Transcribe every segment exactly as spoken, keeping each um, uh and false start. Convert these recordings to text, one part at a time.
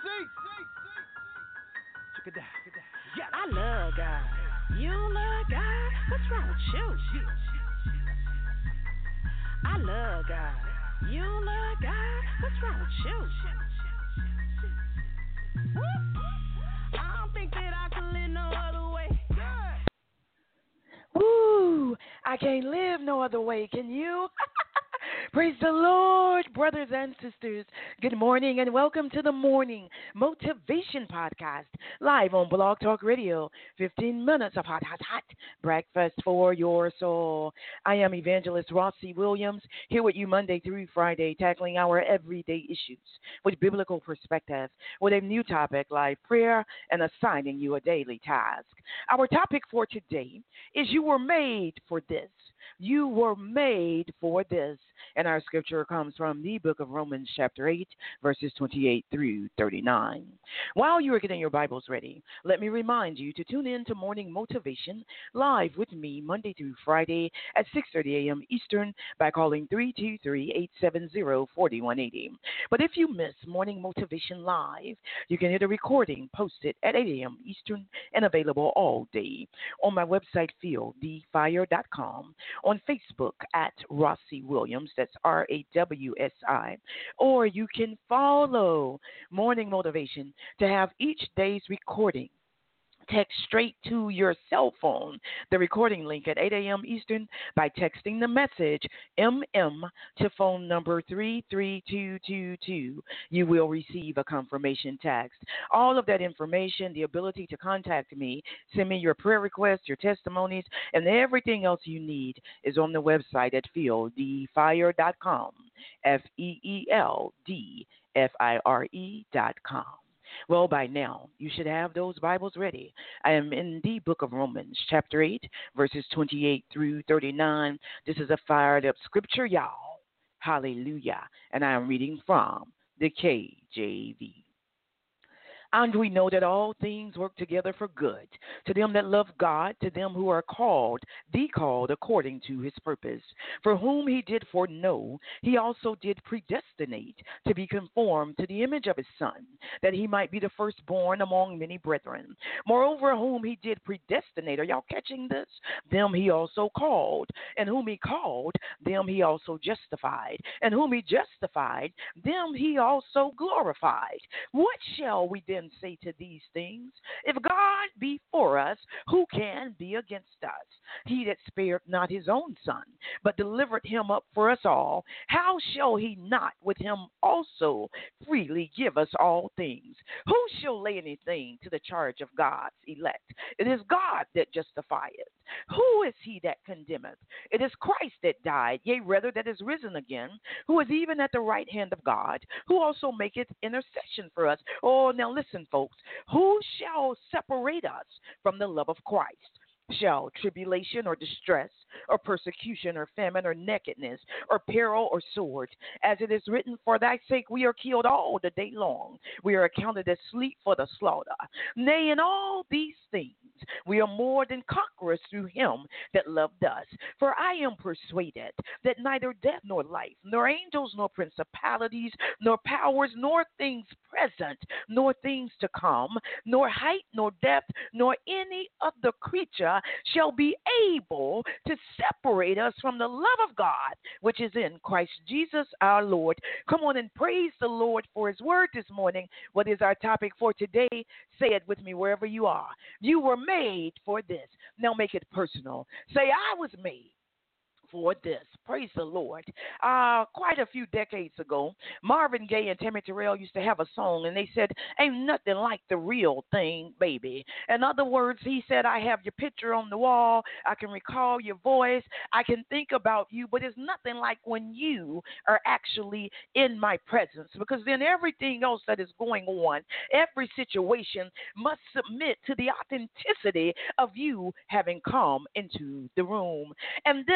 I love God. You don't love God? What's wrong with you? I love God. You don't love God? What's wrong with you? I don't think that I can live no other way. Woo! I can't live no other way. Can you? Praise the Lord, brothers and sisters. Good morning and welcome to the Morning Motivation Podcast, live on Blog Talk Radio. fifteen minutes of hot, hot, hot breakfast for your soul. I am Evangelist Rossi Williams, here with you Monday through Friday, tackling our everyday issues with biblical perspective, with a new topic, live prayer, and assigning you a daily task. Our topic for today is You Were Made for This. You were made for this. And our scripture comes from the book of Romans chapter eight, verses twenty-eight through thirty-nine. While you are getting your Bibles ready, let me remind you to tune in to Morning Motivation live with me Monday through Friday at six thirty a.m. Eastern by calling three two three, eight seven zero, four one eight zero. But if you miss Morning Motivation live, you can hear the recording posted at eight a.m. Eastern and available all day on my website, feel the fire dot com, on Facebook at Rossi Williams, that's R A W S I, or you can follow Morning Motivation to have each day's recording text straight to your cell phone, the recording link at eight a.m. Eastern by texting the message M M to phone number three three two two two. You will receive a confirmation text. All of that information, the ability to contact me, send me your prayer requests, your testimonies, and everything else you need is on the website at feel the fire dot com, F E E L D F I R E dot com. Well, by now, you should have those Bibles ready. I am in the book of Romans, chapter eight, verses twenty-eight through thirty-nine. This is a fired up scripture, y'all. Hallelujah. And I am reading from the K J V. And we know that all things work together for good, to them that love God, to them who are called, the called according to his purpose. For whom he did foreknow, he also did predestinate to be conformed to the image of his Son, that he might be the firstborn among many brethren. Moreover, whom he did predestinate, are y'all catching this? Them he also called, and whom he called, them he also justified, and whom he justified, them he also glorified. What shall we then say to these things? If God be for us, who can be against us? He that spared not his own Son, but delivered him up for us all, how shall he not with him also freely give us all things? Who shall lay anything to the charge of God's elect? It is God that justifieth. Who is he that condemneth? It is Christ that died, yea, rather that is risen again, who is even at the right hand of God, who also maketh intercession for us. Oh, now listen, folks. Who shall separate us from the love of Christ? Shall tribulation or distress or persecution or famine or nakedness or peril or sword? As it is written, for thy sake we are killed all the day long. We are accounted as sleep for the slaughter. Nay, in all these things we are more than conquerors through him that loved us. For I am persuaded that neither death nor life, nor angels nor principalities, nor powers, nor things present, nor things to come, nor height, nor depth, nor any other creature shall be able to separate us from the love of God, which is in Christ Jesus our Lord. Come on and praise the Lord for his word this morning. What is our topic for today? Say it with me wherever you are. You were made for this. Now make it personal. Say, I was made for this. Praise the Lord. Uh, quite a few decades ago, Marvin Gaye and Tammy Terrell used to have a song, and they said, ain't nothing like the real thing, baby. In other words, he said, I have your picture on the wall. I can recall your voice. I can think about you, but it's nothing like when you are actually in my presence, because then everything else that is going on, every situation must submit to the authenticity of you having come into the room. And then there was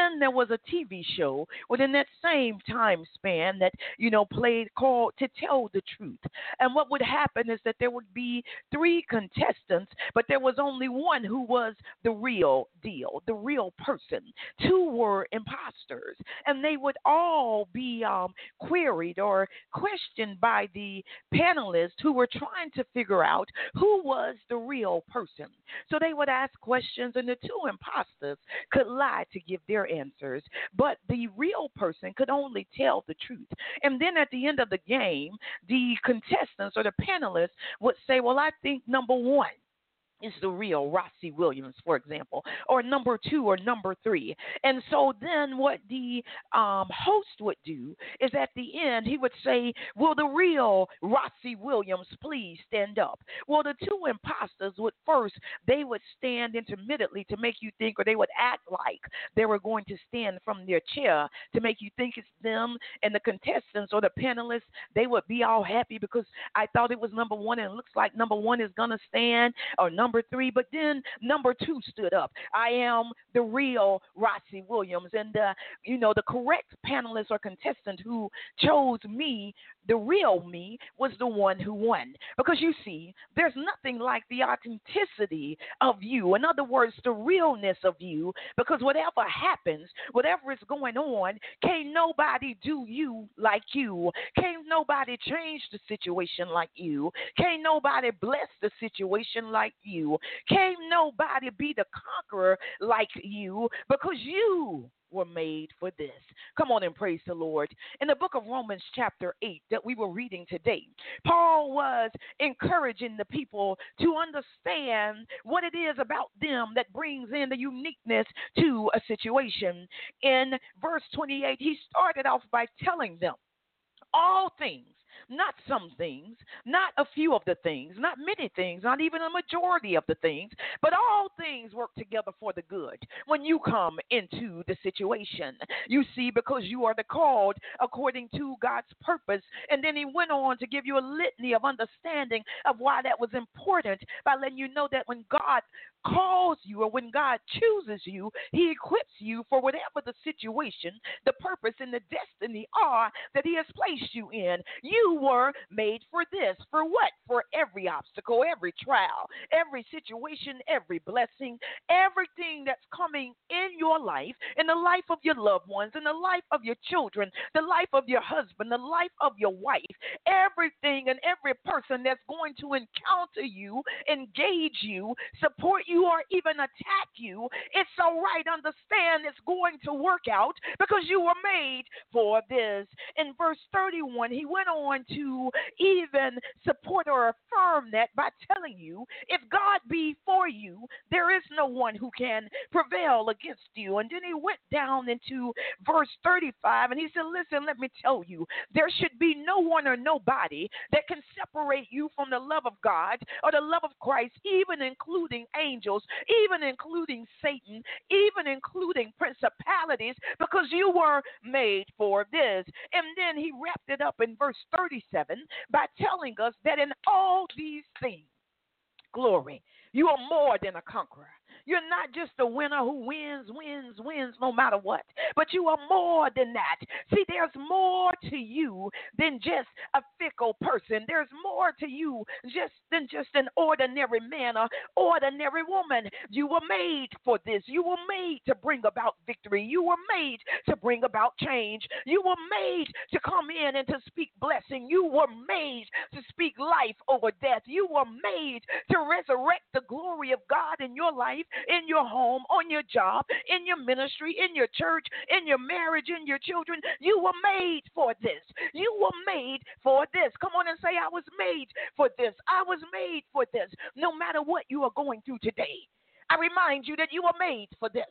was a T V show within that same time span that, you know, played called To Tell the Truth. And what would happen is that there would be three contestants, but there was only one who was the real deal, the real person. Two were imposters, and they would all be um, queried or questioned by the panelists who were trying to figure out who was the real person. So they would ask questions, and the two imposters could lie to give their answers, but the real person could only tell the truth. And then at the end of the game, the contestants or the panelists would say, well, I think number one is the real Rossi Williams, for example, or number two or number three. And so then what the um, host would do is at the end, he would say, will the real Rossi Williams please stand up? Well, the two imposters would first, they would stand intermittently to make you think, or they would act like they were going to stand from their chair to make you think it's them. And the contestants or the panelists, they would be all happy because I thought it was number one and it looks like number one is going to stand, or number Number three, but then number two stood up. I am the real Rossi Williams. And, uh, you know, the correct panelist or contestant who chose me, the real me, was the one who won. Because you see, there's nothing like the authenticity of you. In other words, the realness of you. Because whatever happens, whatever is going on, can't nobody do you like you. Can't nobody change the situation like you. Can't nobody bless the situation like you. Can't nobody be the conqueror like you, because you were made for this. Come on and praise the Lord. In the book of Romans chapter eight that we were reading today, Paul was encouraging the people to understand what it is about them that brings in the uniqueness to a situation. In verse twenty-eight, he started off by telling them all things, not some things, not a few of the things, not many things, not even a majority of the things, but all things work together for the good when you come into the situation. You see, because you are the called according to God's purpose. And then he went on to give you a litany of understanding of why that was important by letting you know that when God calls you or when God chooses you, he equips you for whatever the situation, the purpose, and the destiny are that he has placed you in. You were made for this. For what? For every obstacle, every trial, every situation, every blessing, everything that's coming in your life, in the life of your loved ones, in the life of your children, the life of your husband, the life of your wife, everything and every person that's going to encounter you, engage you, support you, or even attack you, it's all right. Understand it's going to work out because you were made for this. In verse thirty-one, he went on to even support or affirm that by telling you, if God be for you, there is no one who can prevail against you. And then he went down into verse thirty-five and he said, listen, let me tell you, there should be no one or nobody that can separate you from the love of God or the love of Christ, even including angels, even including Satan, even including principalities, because you were made for this. And then he wrapped it up in verse thirty-seven by telling us that in all these things, glory, you are more than a conqueror. You're not just a winner who wins, wins, wins no matter what, but you are more than that. See, there's more to you than just a fickle person. There's more to you just than just an ordinary man or ordinary woman. You were made for this. You were made to bring about victory. You were made to bring about change. You were made to come in and to speak blessing. You were made to speak life over death. You were made to resurrect the glory of God in your life, in your home, on your job, in your ministry, in your church, in your marriage, in your children. You were made for this. You were made for this. Come on and say, I was made for this. I was made for this. No matter what you are going through today, I remind you that you were made for this.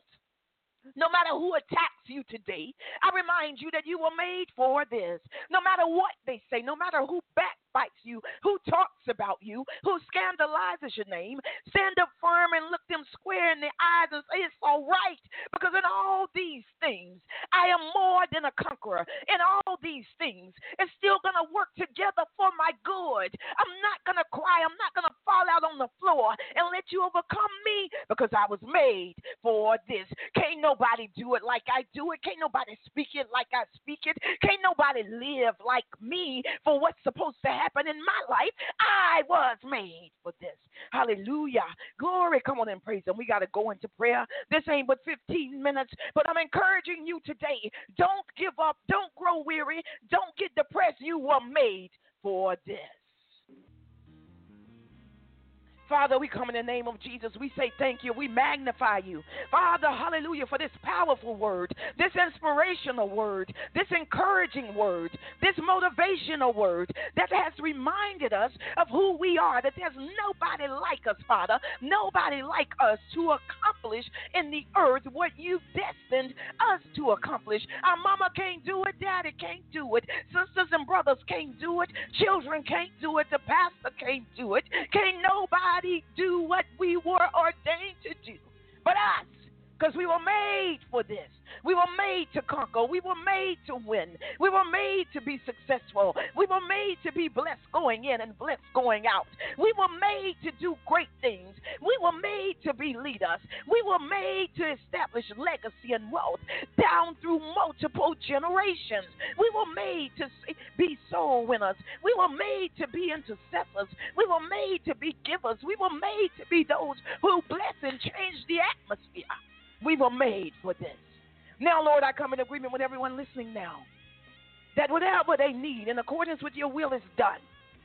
No matter who attacks you today, I remind you that you were made for this. No matter what they say, no matter who backbites you, who talks about you, who scandalizes your name, stand up firm and look them square in the eyes and say, it's all right, because in all these things, I am more than a conqueror. In all these things, it's still going to work together for my good. I'm not going to cry. I'm not going to fall out on the floor and let you overcome me because I was made for this. Can't nobody do it like I do it. Can't nobody speak it like I speak it. Can't nobody live like me for what's supposed to happen in my life. I was made for this. Hallelujah. Glory. Come on and praise him. We got to go into prayer. This ain't but fifteen minutes, but I'm encouraging you today. Don't give up. Don't grow weary. Don't get depressed. You were made for this. Father, we come in the name of Jesus. We say thank you. We magnify you. Father, hallelujah, for this powerful word, this inspirational word, this encouraging word, this motivational word that has reminded us of who we are, that there's nobody like us, Father, nobody like us to accomplish in the earth what you've destined us to accomplish. Our mama can't do it. Daddy can't do it. Sisters and brothers can't do it. Children can't do it. The pastor can't do it. Can't nobody do what we were ordained to do but us, because we were made for this. We were made to conquer. We were made to win. We were made to be successful. We were made to be blessed going in and blessed going out. We were made to do great things. We were made to be leaders. We were made to establish legacy and wealth down through multiple generations. We were made to be soul winners. We were made to be intercessors. We were made to be givers. We were made to be those who bless and change the atmosphere. We were made for this. Now, Lord, I come in agreement with everyone listening now that whatever they need in accordance with your will is done.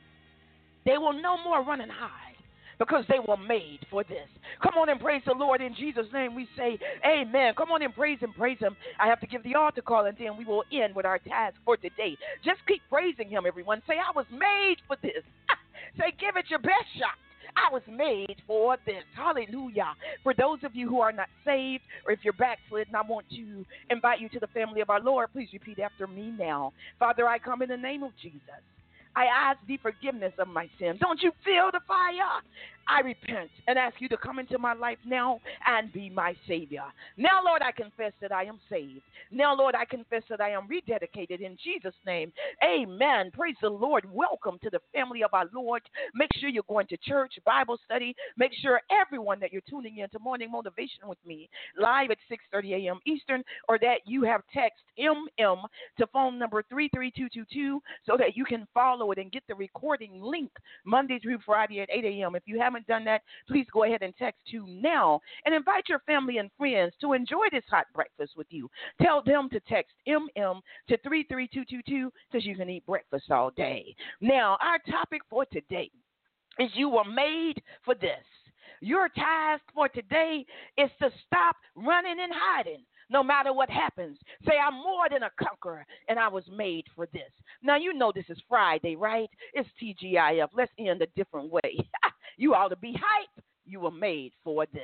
They will no more run and hide because they were made for this. Come on and praise the Lord. In Jesus' name we say amen. Come on and praise him, praise him. I have to give the altar call, and then we will end with our task for today. Just keep praising him, everyone. Say, I was made for this. Say, give it your best shot. I was made for this. Hallelujah. For those of you who are not saved, or if you're backslidden, I want to invite you to the family of our Lord. Please repeat after me now. Father, I come in the name of Jesus. I ask thee forgiveness of my sin. Don't you feel the fire? I repent and ask you to come into my life now and be my Savior. Now, Lord, I confess that I am saved. Now, Lord, I confess that I am rededicated in Jesus' name. Amen. Praise the Lord. Welcome to the family of our Lord. Make sure you're going to church, Bible study. Make sure everyone that you're tuning in to Morning Motivation with me live at six thirty a.m. Eastern, or that you have text M M to phone number three three two two two so that you can follow it and get the recording link Monday through Friday at eight a.m. If you haven't done that, please go ahead and text to now and invite your family and friends to enjoy this hot breakfast with you. Tell them to text M M to three three two two two so you can eat breakfast all day. Now, our topic for today is you were made for this. Your task for today is to stop running and hiding. No matter what happens, say, I'm more than a conqueror, and I was made for this. Now, you know this is Friday, right? It's T G I F. Let's end a different way. You ought to be hyped. You were made for this.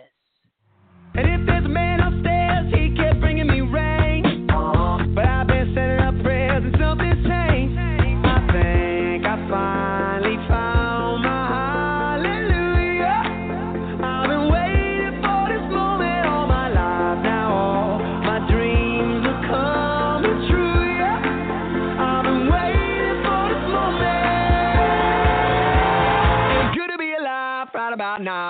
And if there's a man upstairs, he kept bringing me rain. But I've been setting up prayers and something's changed. I think I finally found my hallelujah. I've been waiting for this moment all my life now. All my dreams are coming true, yeah. I've been waiting for this moment. It's good to be alive right about now.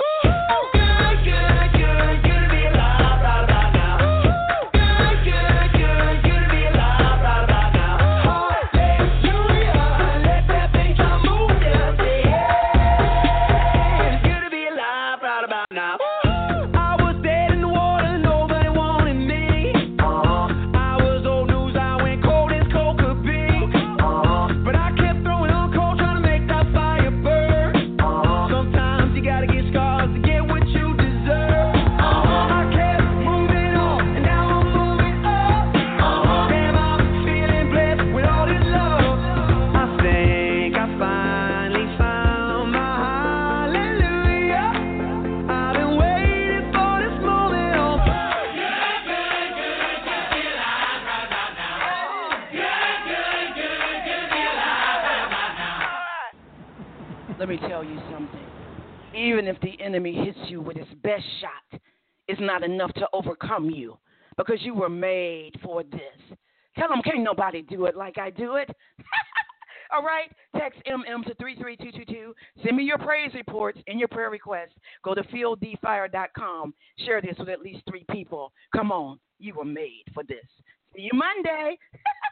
Let me tell you something. Even if the enemy hits you with his best shot, it's not enough to overcome you because you were made for this. Tell them, can't nobody do it like I do it. All right, text M M to three three two two two. Send me your praise reports and your prayer requests. Go to field d fire dot com. Share this with at least three people. Come on, you were made for this. See you Monday.